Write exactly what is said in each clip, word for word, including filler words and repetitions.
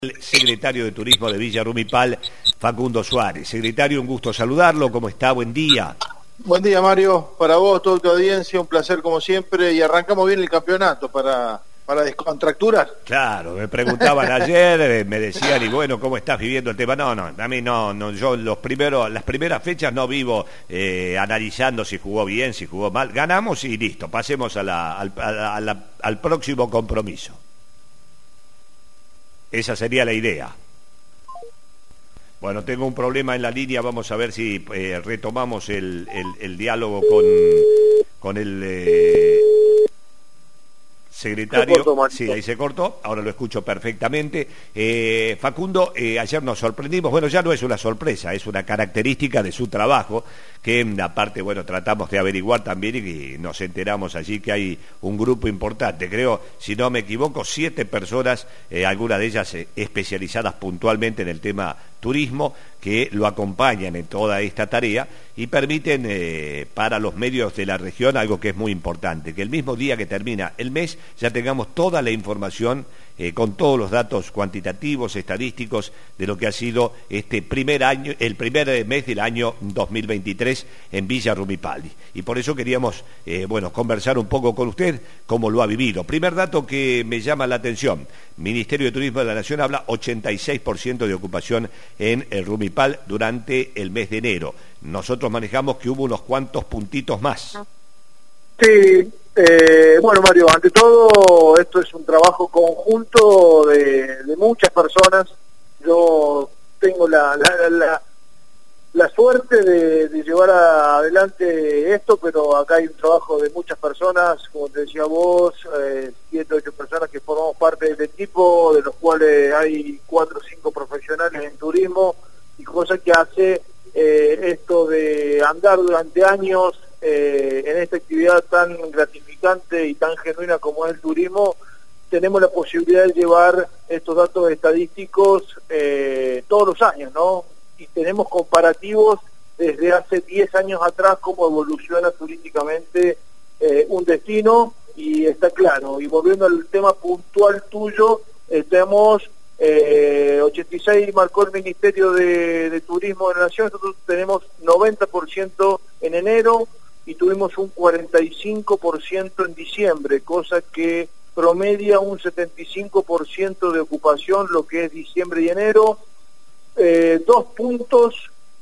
El secretario de Turismo de Villa Rumipal, Facundo Suárez. Secretario, un gusto saludarlo. ¿Cómo está? Buen día. Buen día, Mario. Para vos, toda tu audiencia, un placer como siempre. Y arrancamos bien el campeonato para, para descontracturar. Claro, me preguntaban ayer, me decían, y bueno, ¿cómo estás viviendo el tema? No, no, a mí no, no yo los primeros, las primeras fechas no vivo eh, analizando si jugó bien, si jugó mal. Ganamos y listo, pasemos a la, al, a la, al próximo compromiso. Esa sería la idea. Bueno, tengo un problema en la línea, vamos a ver si eh, retomamos el, el, el diálogo con, con el eh, secretario. Cortó, sí, ahí se cortó, ahora lo escucho perfectamente. Eh, Facundo, eh, ayer nos sorprendimos, bueno, ya no es una sorpresa, es una característica de su trabajo, que aparte, bueno, tratamos de averiguar también y nos enteramos allí que hay un grupo importante, creo, si no me equivoco, siete personas, eh, algunas de ellas eh, especializadas puntualmente en el tema turismo, que lo acompañan en toda esta tarea y permiten eh, para los medios de la región algo que es muy importante, que el mismo día que termina el mes ya tengamos toda la información eh, con todos los datos cuantitativos, estadísticos de lo que ha sido este primer año, el primer mes del año dos mil veintitrés en Villa Rumipal. Y por eso queríamos eh, bueno, conversar un poco con usted cómo lo ha vivido. Primer dato que me llama la atención, Ministerio de Turismo de la Nación habla ochenta y seis por ciento de ocupación en el Rumipal durante el mes de enero. Nosotros manejamos que hubo unos cuantos puntitos más. Sí, eh, bueno, Mario, ante todo esto es un trabajo conjunto de, de muchas personas. Yo tengo la, la, la, la suerte de, de llevar a, adelante esto, pero acá hay un trabajo de muchas personas, como te decía vos, eh, siete, ocho personas que formamos parte del equipo, de los cuales hay cuatro o cinco profesionales en turismo, y cosa que hace eh, esto de andar durante años eh, en esta actividad tan gratificante y tan genuina como es el turismo. Tenemos la posibilidad de llevar estos datos estadísticos eh, todos los años, ¿no? Y tenemos comparativos desde hace diez años atrás cómo evoluciona turísticamente eh, un destino, y está claro. Y volviendo al tema puntual tuyo, estamos eh, ochenta y seis marcó el Ministerio de, de Turismo de la Nación, nosotros tenemos noventa por ciento en enero y tuvimos un cuarenta y cinco por ciento en diciembre, cosa que promedia un setenta y cinco por ciento de ocupación lo que es diciembre y enero. Eh, dos puntos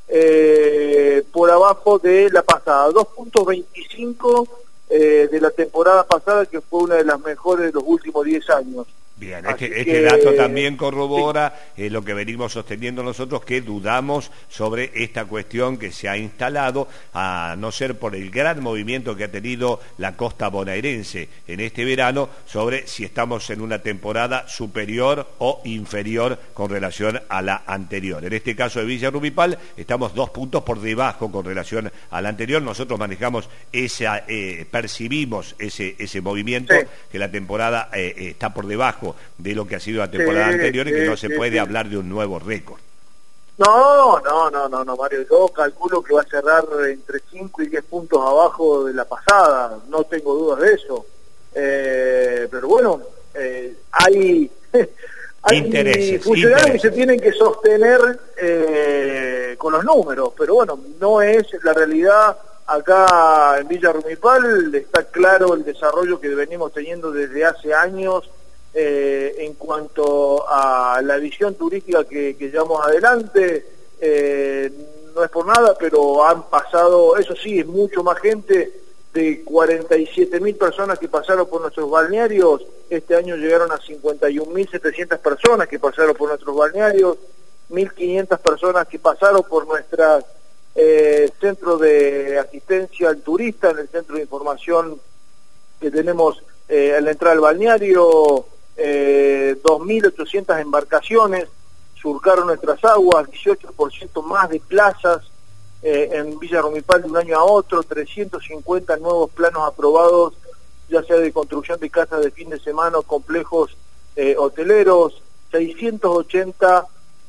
eh, por abajo de la pasada, dos puntos veinticinco eh, de la temporada pasada, que fue una de las mejores de los últimos diez años. Bien, este, este que, dato también corrobora sí. eh, lo que venimos sosteniendo nosotros, que dudamos sobre esta cuestión que se ha instalado, a no ser por el gran movimiento que ha tenido la costa bonaerense en este verano, sobre si estamos en una temporada superior o inferior con relación a la anterior. En este caso de Villa Rumipal estamos dos puntos por debajo con relación a la anterior. Nosotros manejamos esa, eh, percibimos ese, ese movimiento, sí. que la temporada eh, está por debajo de lo que ha sido la temporada sí, anterior y que sí, no se sí, puede sí. hablar de un nuevo récord. No, no, no, no, no, Mario, yo calculo que va a cerrar entre cinco y diez puntos abajo de la pasada, no tengo dudas de eso. Eh, pero bueno, eh, hay, hay intereses, funcionarios intereses. que se tienen que sostener eh, con los números, pero bueno, no es la realidad. Acá en Villa Rumipal está claro el desarrollo que venimos teniendo desde hace años eh, en cuanto a la visión turística que, que llevamos adelante. Eh, no es por nada, pero han pasado, eso sí, es mucho más gente, de cuarenta y siete mil personas que pasaron por nuestros balnearios. Este año llegaron a cincuenta y un mil setecientas personas que pasaron por nuestros balnearios, mil quinientas personas que pasaron por nuestras Eh, centro de asistencia al turista, en el centro de información que tenemos eh, a la entrada del balneario. eh, dos mil ochocientas embarcaciones surcaron nuestras aguas, dieciocho por ciento más de plazas eh, en Villa Rumipal de un año a otro, trescientos cincuenta nuevos planos aprobados, ya sea de construcción de casas de fin de semana o complejos eh, hoteleros, seiscientos ochenta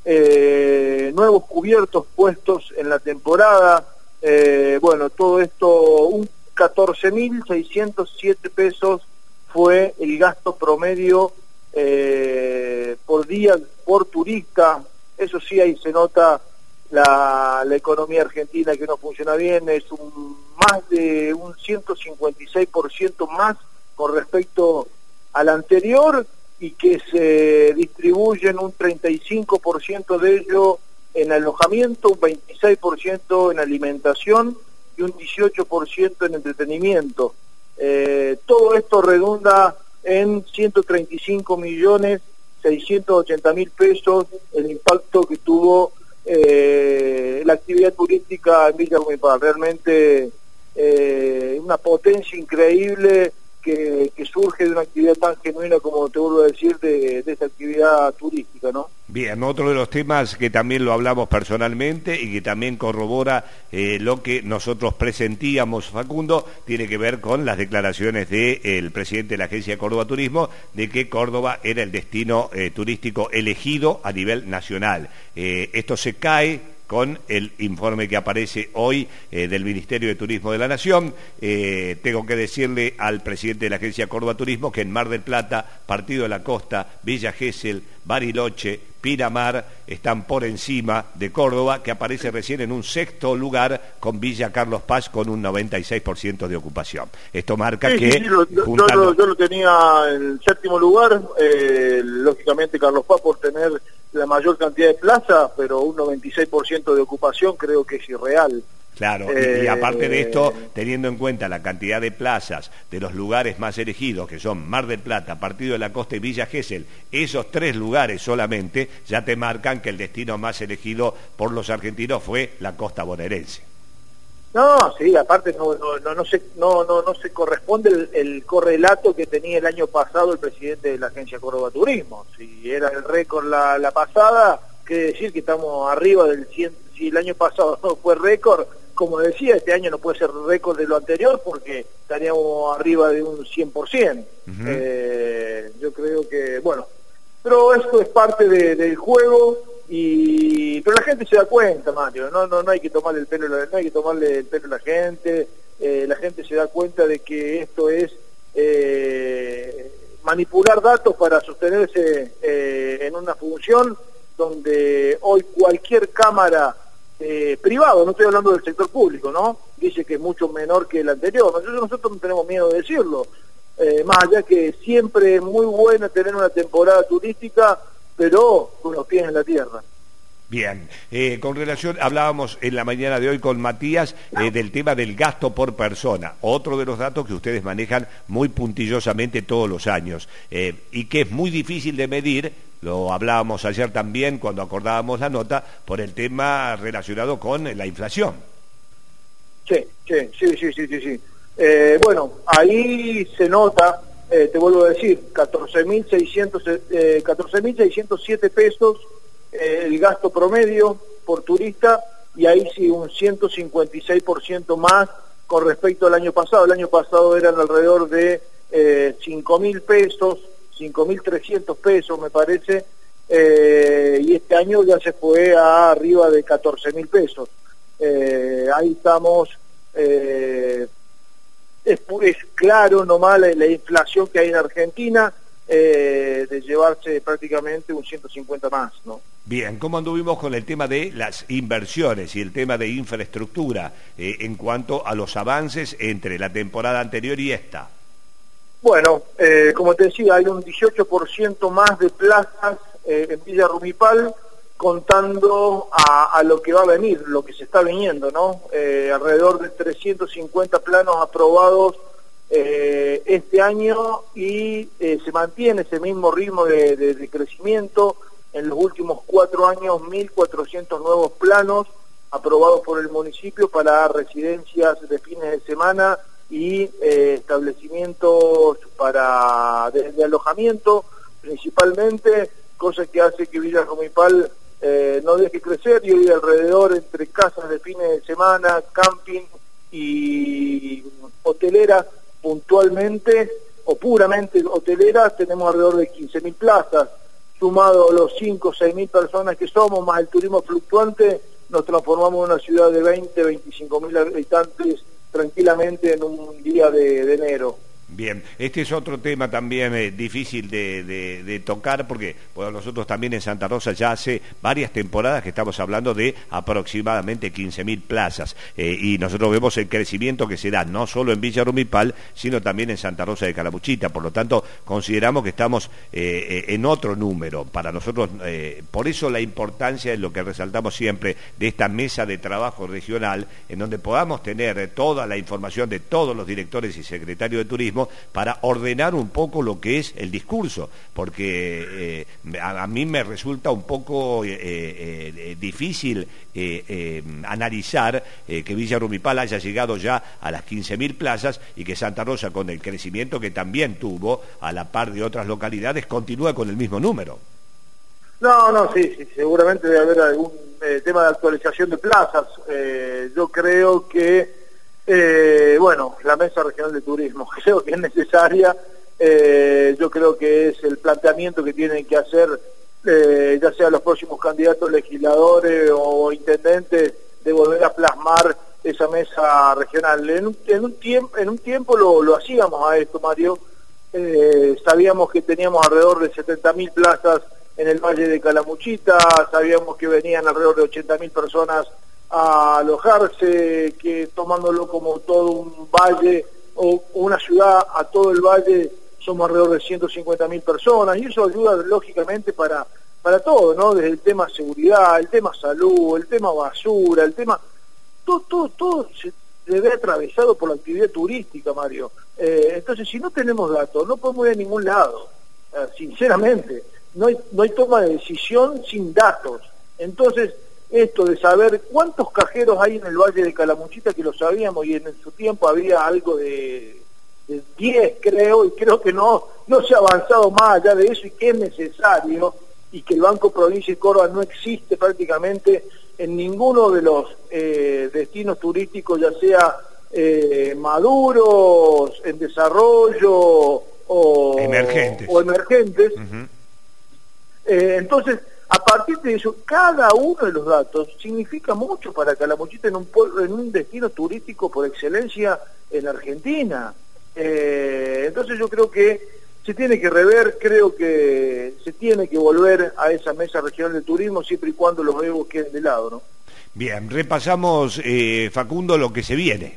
Eh, nuevos cubiertos puestos en la temporada. Eh, bueno, todo esto, un catorce mil seiscientos siete pesos fue el gasto promedio eh, por día por turista. Eso sí, ahí se nota la, la economía argentina que no funciona bien, es un más de un ciento cincuenta y seis por ciento más con respecto al anterior, y que se distribuyen un treinta y cinco por ciento de ello en alojamiento, un veintiséis por ciento en alimentación y un dieciocho por ciento en entretenimiento. Eh, todo esto redunda en ciento treinta y cinco millones seiscientos ochenta mil pesos el impacto que tuvo eh, la actividad turística en Villa Rumipal. Realmente eh, una potencia increíble que, que surge de una actividad tan genuina, como te vuelvo a decir, de, de esa actividad turística, ¿no? Bien, otro de los temas que también lo hablamos personalmente y que también corrobora eh, lo que nosotros presentíamos, Facundo, tiene que ver con las declaraciones del presidente de la Agencia Córdoba Turismo de que Córdoba era el destino eh, turístico elegido a nivel nacional. Eh, esto se cae con el informe que aparece hoy eh, del Ministerio de Turismo de la Nación. Eh, tengo que decirle al presidente de la Agencia Córdoba Turismo que en Mar del Plata, Partido de la Costa, Villa Gesell, Bariloche, Pinamar están por encima de Córdoba, que aparece recién en un sexto lugar con Villa Carlos Paz con un noventa y seis por ciento de ocupación. Esto marca sí, que... Sí, sí, lo, juntando... yo, lo, yo lo tenía en séptimo lugar, eh, lógicamente Carlos Paz por tener la mayor cantidad de plazas, pero un noventa y seis por ciento de ocupación creo que es irreal. Claro, eh, y aparte de esto, teniendo en cuenta la cantidad de plazas de los lugares más elegidos, que son Mar del Plata, Partido de la Costa y Villa Gesell, esos tres lugares solamente ya te marcan que el destino más elegido por los argentinos fue la costa bonaerense. No, sí, aparte no no no, no se no no no se corresponde el, el correlato que tenía el año pasado el presidente de la Agencia Córdoba Turismo. Si era el récord la, la pasada, quiere decir que estamos arriba del cien. Si el año pasado no fue récord, como decía, este año no puede ser récord de lo anterior porque estaríamos arriba de un cien por ciento. Uh-huh. eh, yo creo que, bueno, pero esto es parte de, del juego, y pero la gente se da cuenta, Mario, no no no hay que tomarle el pelo, no hay que tomarle el pelo a la gente, eh, la gente se da cuenta de que esto es eh, manipular datos para sostenerse eh, en una función donde hoy cualquier cámara Eh, privado, no estoy hablando del sector público, ¿no? Dice que es mucho menor que el anterior. Nosotros, nosotros no tenemos miedo de decirlo. Eh, más allá que siempre es muy bueno tener una temporada turística, pero con los pies en la tierra. Bien, eh, con relación, hablábamos en la mañana de hoy con Matías eh, del tema del gasto por persona, otro de los datos que ustedes manejan muy puntillosamente todos los años eh, y que es muy difícil de medir. Lo hablábamos ayer también cuando acordábamos la nota por el tema relacionado con la inflación. Sí, sí, sí, sí, sí, sí. sí. Eh, bueno, ahí se nota, eh, te vuelvo a decir, catorce mil seiscientos siete pesos eh, el gasto promedio por turista, y ahí sí un ciento cincuenta y seis por ciento más con respecto al año pasado. El año pasado eran alrededor de eh, cinco mil pesos, cinco mil trescientos pesos me parece, eh, y este año ya se fue a arriba de catorce mil pesos. Eh, ahí estamos, eh, es, es claro nomás la, la inflación que hay en Argentina, eh, de llevarse prácticamente un ciento cincuenta más, ¿no? Bien, ¿cómo anduvimos con el tema de las inversiones y el tema de infraestructura eh, en cuanto a los avances entre la temporada anterior y esta? Bueno, eh, como te decía, hay un dieciocho por ciento más de plazas eh, en Villa Rumipal, contando a, a lo que va a venir, lo que se está viniendo, ¿no? Eh, alrededor de trescientos cincuenta planos aprobados eh, este año, y eh, se mantiene ese mismo ritmo de, de, de crecimiento. En los últimos cuatro años, mil cuatrocientos nuevos planos aprobados por el municipio para residencias de fines de semana y eh, establecimientos para de, de alojamiento principalmente, cosa que hace que Villa Rumipal eh, no deje crecer, y hoy alrededor entre casas de fines de semana, camping y hotelera puntualmente o puramente hotelera, tenemos alrededor de quince mil plazas. Sumado a los cinco o seis mil personas que somos, más el turismo fluctuante, nos transformamos en una ciudad de veinte, veinticinco mil habitantes tranquilamente en un día de, de enero. Bien, este es otro tema también eh, difícil de, de, de tocar porque bueno, nosotros también en Santa Rosa ya hace varias temporadas que estamos hablando de aproximadamente quince mil plazas eh, y nosotros vemos el crecimiento que se da no solo en Villa Rumipal sino también en Santa Rosa de Calamuchita, por lo tanto consideramos que estamos eh, en otro número para nosotros, eh, por eso la importancia en lo que resaltamos siempre de esta mesa de trabajo regional en donde podamos tener eh, toda la información de todos los directores y secretarios de turismo para ordenar un poco lo que es el discurso, porque eh, a, a mí me resulta un poco eh, eh, difícil eh, eh, analizar eh, que Villa Rumipal haya llegado ya a las quince mil plazas y que Santa Rosa, con el crecimiento que también tuvo, a la par de otras localidades, continúa con el mismo número. No, no, sí, sí, seguramente debe haber algún eh, tema de actualización de plazas. Eh, yo creo que Eh, bueno, la Mesa Regional de Turismo creo que es necesaria, eh, yo creo que es el planteamiento que tienen que hacer eh, ya sea los próximos candidatos legisladores o intendentes de volver a plasmar esa mesa regional. En un, en un tiempo, en un tiempo lo, lo hacíamos a esto, Mario, eh, sabíamos que teníamos alrededor de setenta mil plazas en el Valle de Calamuchita, sabíamos que venían alrededor de ochenta mil personas a alojarse, que tomándolo como todo un valle o una ciudad, a todo el valle somos alrededor de ciento cincuenta mil personas, y eso ayuda lógicamente para para todo, ¿no? Desde el tema seguridad, el tema salud, el tema basura, el tema todo todo todo se, se ve atravesado por la actividad turística, Mario. Eh, entonces, si no tenemos datos, no podemos ir a ningún lado, eh, sinceramente. No hay, no hay toma de decisión sin datos. Entonces, esto de saber cuántos cajeros hay en el Valle de Calamuchita, que lo sabíamos, y en su tiempo había algo de, de diez, creo, y creo que no, no se ha avanzado más allá de eso, y que es necesario, y que el Banco Provincia y Córdoba no existe prácticamente en ninguno de los eh, destinos turísticos, ya sea eh, maduros, en desarrollo o emergentes. O emergentes. Uh-huh. eh, entonces, a partir de eso, cada uno de los datos significa mucho para Calamuchita en un, en un destino turístico por excelencia en Argentina. Eh, entonces yo creo que se tiene que rever, creo que se tiene que volver a esa mesa regional de turismo siempre y cuando los egos queden de lado, ¿no? Bien, repasamos, eh, Facundo, lo que se viene.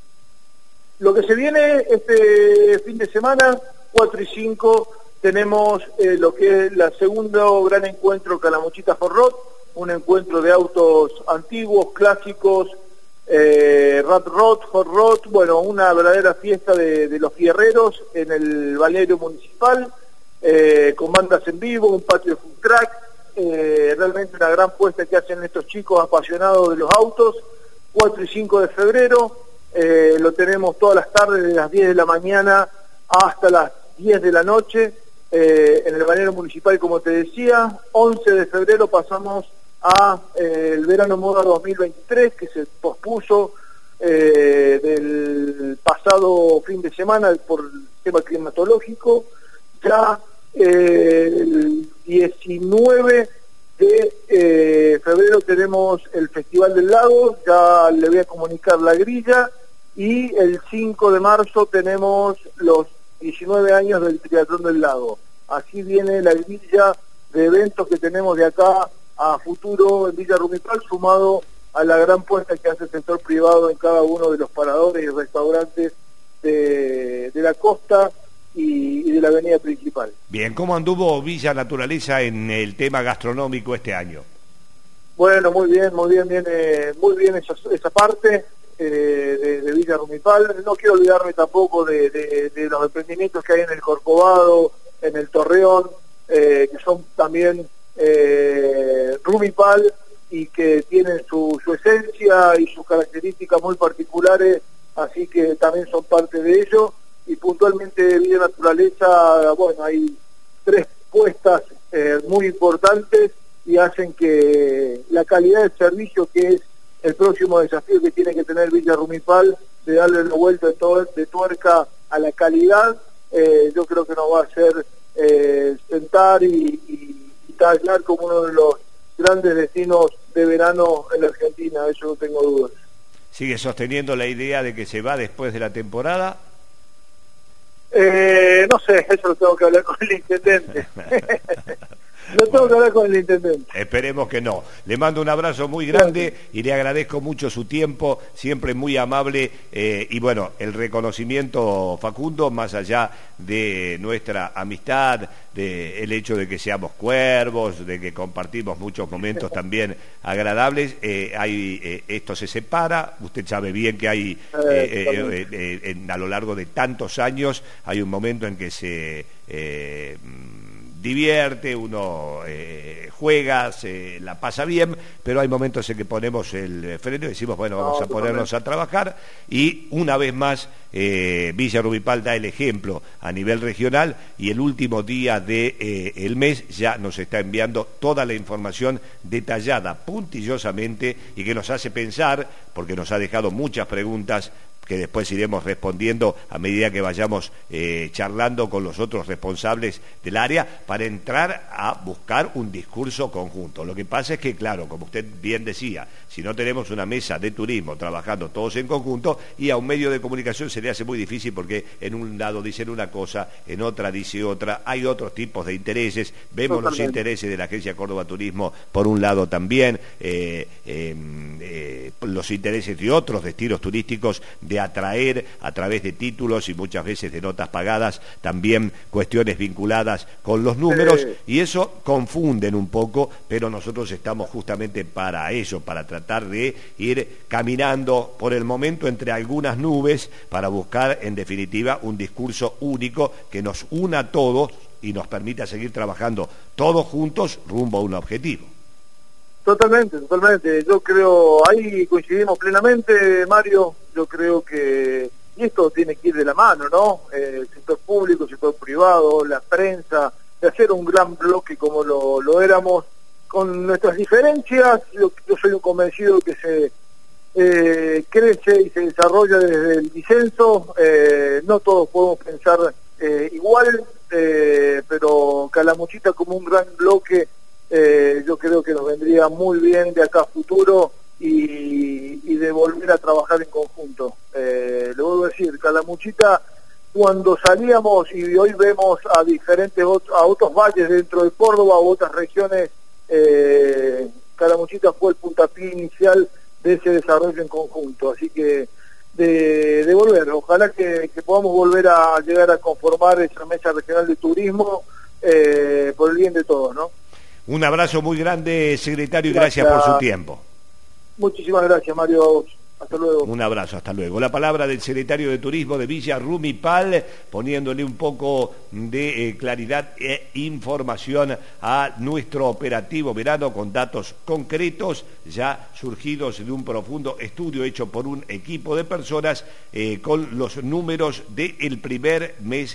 Lo que se viene este fin de semana, cuatro y cinco, tenemos eh, lo que es el segundo gran encuentro Calamuchita Hot Rod, un encuentro de autos antiguos, clásicos, eh, Rat Rod, Hot Rod, bueno, una verdadera fiesta de, de los fierreros en el balneario municipal, eh, con bandas en vivo, un patio de food track, eh, realmente una gran puesta que hacen estos chicos apasionados de los autos. Cuatro y cinco de febrero, eh, lo tenemos todas las tardes, de las diez de la mañana hasta las diez de la noche, Eh, en el balneario municipal, como te decía. Once de febrero pasamos a eh, el verano moda dos mil veintitrés, que se pospuso eh, del pasado fin de semana por el tema climatológico. Ya eh, el diecinueve de eh, febrero tenemos el Festival del Lago, ya le voy a comunicar la grilla, y el cinco de marzo tenemos los diecinueve años del Triatlón del Lago. Así viene la grilla de eventos que tenemos de acá a futuro en Villa Rumipal, sumado a la gran puesta que hace el sector privado en cada uno de los paradores y restaurantes de, de la costa y, y de la avenida principal. Bien, ¿cómo anduvo Villa Naturaleza en el tema gastronómico este año? Bueno, muy bien, muy bien, viene muy bien esa, esa parte. Eh, de, de Villa Rumipal. No quiero olvidarme tampoco de, de, de los emprendimientos que hay en el Corcovado, en el Torreón, eh, que son también eh, Rumipal y que tienen su, su esencia y sus características muy particulares, así que también son parte de ello. Y puntualmente Villa Naturaleza, bueno, hay tres puestas eh, muy importantes y hacen que la calidad del servicio, que es el próximo desafío que tiene que tener Villa Rumipal, de darle la vuelta de, to de tuerca a la calidad, eh, yo creo que nos va a hacer eh, sentar y, y, y tallar como uno de los grandes destinos de verano en la Argentina, eso no tengo dudas. ¿Sigue sosteniendo la idea de que se va después de la temporada? Eh, no sé, eso lo tengo que hablar con el intendente. Lo tengo bueno, que hablar con el intendente. Esperemos que no. Le mando un abrazo muy grande y le agradezco mucho su tiempo, siempre muy amable, eh, y bueno, el reconocimiento, Facundo, más allá de nuestra amistad, de el hecho de que seamos cuervos, de que compartimos muchos momentos también agradables, eh, hay, eh, esto se separa, usted sabe bien que hay, eh, eh, eh, eh, en, a lo largo de tantos años, hay un momento en que se... Eh, divierte, uno eh, juega, se la pasa bien, pero hay momentos en que ponemos el freno y decimos, bueno, vamos no, a ponernos a trabajar, y una vez más eh, Villa Rumipal da el ejemplo a nivel regional, y el último día del de, eh, mes ya nos está enviando toda la información detallada, puntillosamente, y que nos hace pensar, porque nos ha dejado muchas preguntas que después iremos respondiendo a medida que vayamos eh, charlando con los otros responsables del área, para entrar a buscar un discurso conjunto. Lo que pasa es que, claro, como usted bien decía, si no tenemos una mesa de turismo trabajando todos en conjunto, y a un medio de comunicación se le hace muy difícil, porque en un lado dicen una cosa, en otra dice otra, hay otros tipos de intereses, vemos Totalmente. Los intereses de la Agencia Córdoba Turismo por un lado también, eh, eh, eh, los intereses de otros destinos turísticos, de atraer a través de títulos y muchas veces de notas pagadas, también cuestiones vinculadas con los números, eh. y eso confunden un poco, pero nosotros estamos justamente para eso, para tratar de ir caminando por el momento entre algunas nubes, para buscar en definitiva un discurso único que nos una a todos y nos permita seguir trabajando todos juntos rumbo a un objetivo. Totalmente, totalmente. Yo creo, ahí coincidimos plenamente, Mario. Yo creo que, y esto tiene que ir de la mano, ¿no? Eh, el sector público, el sector privado, la prensa, de hacer un gran bloque como lo, lo éramos, con nuestras diferencias. Yo, yo soy un convencido que se eh, crece y se desarrolla desde el disenso. Eh, no todos podemos pensar eh, igual, eh, pero Calamuchita como un gran bloque, Eh, yo creo que nos vendría muy bien de acá a futuro, y, y de volver a trabajar en conjunto. Eh, le vuelvo a decir, Calamuchita, cuando salíamos, y hoy vemos a diferentes a otros valles dentro de Córdoba u otras regiones, eh, Calamuchita fue el puntapié inicial de ese desarrollo en conjunto. Así que de, de volver, ojalá que, que podamos volver a llegar a conformar esa mesa regional de turismo, eh, por el bien de todos, ¿no? Un abrazo muy grande, secretario, y gracias, gracias por su tiempo. Muchísimas gracias, Mario. Hasta luego. Un abrazo, hasta luego. La palabra del secretario de Turismo de Villa Rumipal, poniéndole un poco de eh, claridad e información a nuestro operativo verano, con datos concretos ya surgidos de un profundo estudio hecho por un equipo de personas, eh, con los números del primer mes